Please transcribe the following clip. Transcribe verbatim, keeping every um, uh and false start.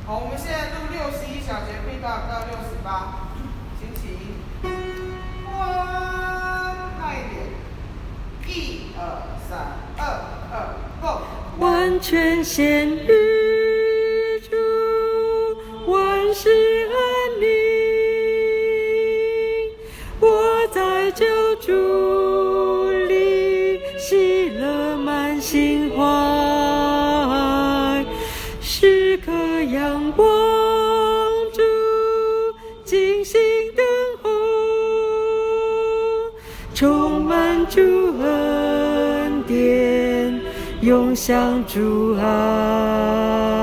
好，我们现在录六十一小节 pick up 到六十八，请起。one， 慢一点。一二三，二二 go。 完全献于主，万事安宁。我在救主里，喜乐满心怀，时刻仰望主，静心等候，充满主恩典，永享主爱。